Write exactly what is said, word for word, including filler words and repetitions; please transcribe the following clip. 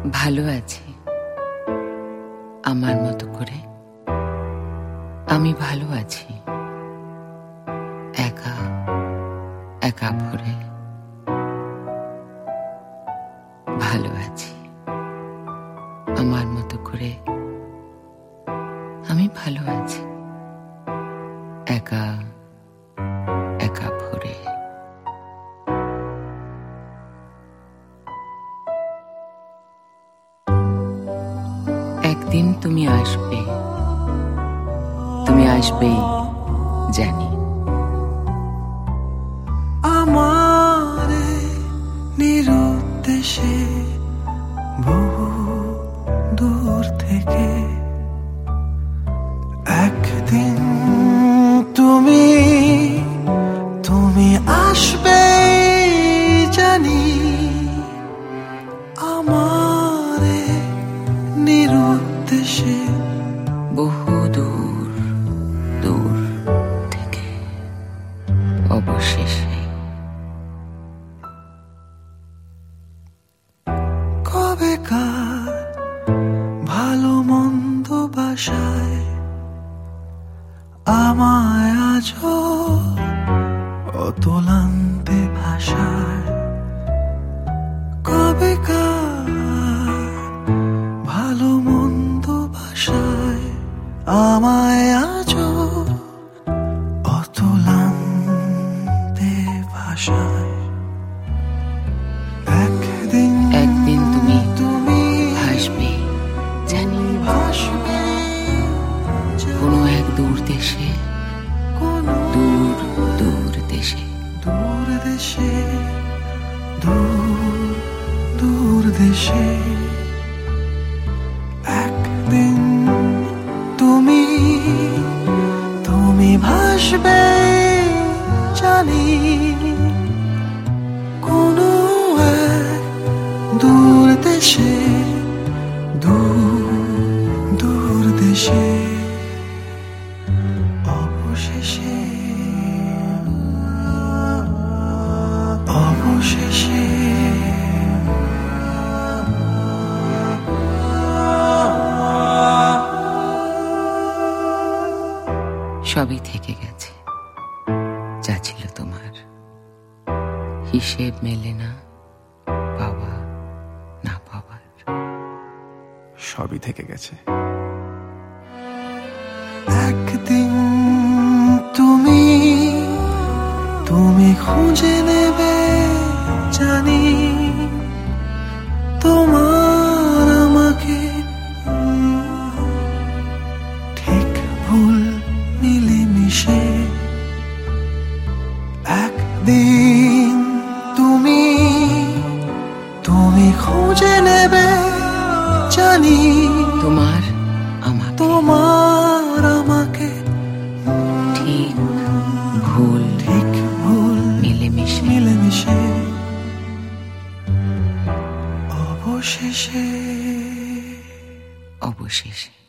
ভালো আছি আমার মতো করে। আমি ভালো আছি একা একা ভরে। ভালো আছি আমার মতো করে। আমি ভালো আছি একা একা ভরে। একদিন তুমি আসবে, তুমি আসবেই জানি। আমার নিরুদ্দেশে বহু দূর থেকে একদিন তুমি তুমি আসবে জানি। আমার নিরুদ্দেশে বহু দূর দূর থেকে অবশেষে কবেকার ভালো মন্দ বাসায় আমায় আজও অতলান্তে ভাষায়। কবেকার ভালো মন্দ বাসায় আমায় আজও অতলান্তে ভাষায়। একদিন একদিন তুমি তুমি ভাসবে জানি, ভাসবে কোনো এক দূর দেশে, কোন দূর দূর দেশে। দূর দেশে দূর দূর দেশে একদিন তুমি তুমি ভাসবে জানি। কোনো এক দূর দেশে দূর দূর দেশে অবশেষে অবশেষে সবই থেকে গেছে যা ছিল তোমার। হিসেব মেলে না পাওয়া না পাওয়ার। সবই থেকে গেছে। একদিন তুমি তুমি খুঁজে নেবে জানি। তোমার আমাকে ঠিক ভুল মিলেমিশে। একদিন তুমি তুমি খুঁজে নেবে জানি। তোমার আমাকে তোমার আমাকে ঠিক ভুল ঠিক ভুল মিলেমিশে মিলেমিশে অবশেষে অবশেষে